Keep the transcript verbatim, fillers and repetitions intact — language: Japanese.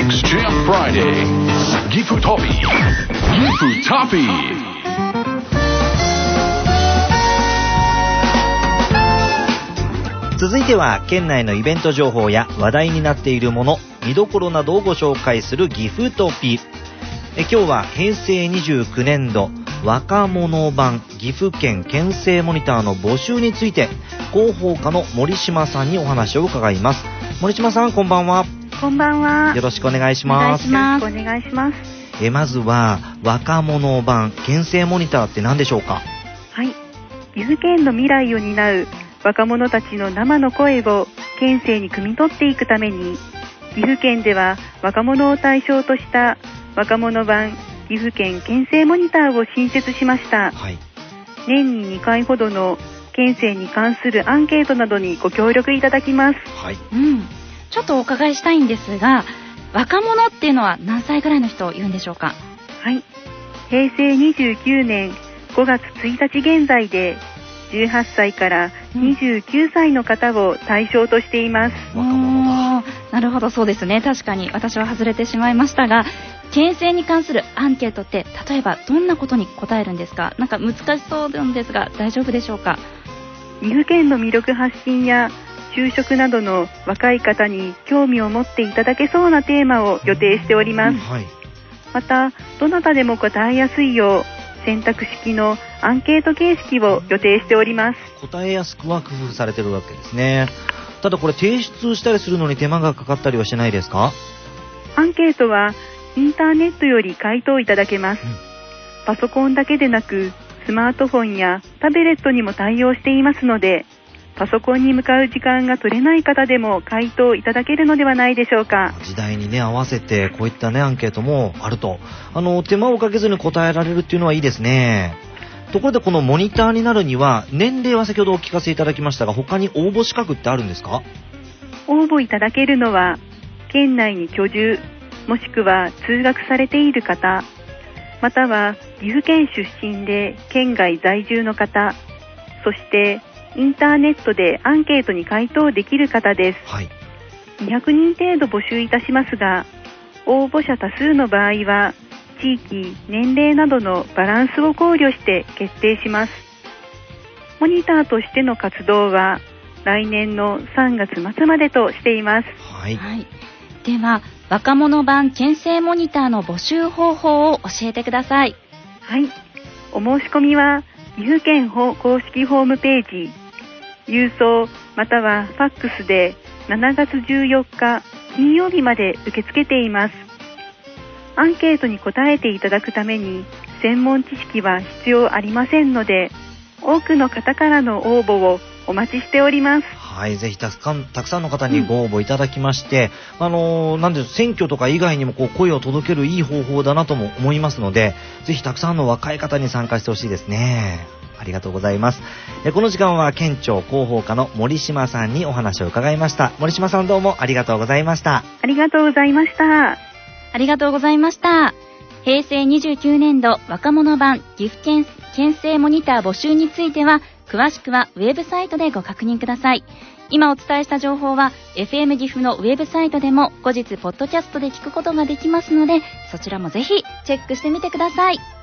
Mix Jam Friday ギフトピギフトピ続いては県内のイベント情報や話題になっているもの、見どころなどをご紹介するギフトピ。え今日は平成にじゅうきゅうねんど若者版岐阜県県政モニターの募集について広報課の森島さんにお話を伺います。森島さん、こんばんは。 こんばんは。 よろしくお願いします。 よろしくお願いします。 えまずは若者版県政モニターって何でしょうか？ はい、岐阜県の未来を担う若者たちの生の声を県政に汲み取っていくために、岐阜県では若者を対象とした若者版岐阜県県政モニターを新設しました。はい、年ににかいほどの県政に関するアンケートなどにご協力いただきます。 はい、うん、ちょっとお伺いしたいんですが、若者っていうのは何歳ぐらいの人を言うんでしょうか？ はい、平成にじゅうきゅうねんごがつついたち現在でじゅうはっさいからにじゅうきゅうさいの方を対象としています。 うん、若者だ。なるほど、そうですね。確かに私は外れてしまいましたが、県政に関するアンケートって例えばどんなことに答えるんですか？なんか難しそうなんですが大丈夫でしょうか？ 岐阜県の魅力発信や就職などの若い方に興味を持っていただけそうなテーマを予定しております。うん、はい、またどなたでも答えやすいよう選択式のアンケート形式を予定しております。 答えやすくは工夫されてるわけですね。ただこれ提出したりするのに手間がかかったりはしないですか？ アンケートはインターネットより回答いただけます。うん、パソコンだけでなくスマートフォンやタブレットにも対応していますので、パソコンに向かう時間が取れない方でも回答いただけるのではないでしょうか。 時代にね合わせてこういったねアンケートもあると、あの手間をかけずに答えられるっていうのはいいですね。ところでこのモニターになるには年齢は先ほどお聞かせいただきましたが、他に応募資格ってあるんですか？ 応募いただけるのは県内に居住もしくは通学されている方、または岐阜県出身で県外在住の方、そしてインターネットでアンケートに回答できる方です。はい、にひゃくにん程度募集いたしますが、応募者多数の場合は地域、年齢などのバランスを考慮して決定します。モニターとしての活動は来年のさんがつまつまでとしています。 はい、はい、では若者版県政モニターの募集方法を教えてください。 はい、お申し込みは岐阜県公式ホームページ、郵送またはファックスでしちがつじゅうよっか金曜日まで受け付けています。アンケートに答えていただくために専門知識は必要ありませんので、多くの方からの応募をお待ちしております。 はい、ぜひたくさんたくさんの方にご応募いただきまして、うん、あのー、なんで選挙とか以外にもこう声を届けるいい方法だなとも思いますので、ぜひたくさんの若い方に参加してほしいですね。ありがとうございます。この時間は県庁広報課の森島さんにお話を伺いました。森島さん、どうもありがとうございました。 ありがとうございました。 ありがとうございました。平成にじゅうきゅうねんど若者版岐阜県県政モニター募集については詳しくはウェブサイトでご確認ください。今お伝えした情報は エフエム 岐阜のウェブサイトでも後日ポッドキャストで聞くことができますので、そちらもぜひチェックしてみてください。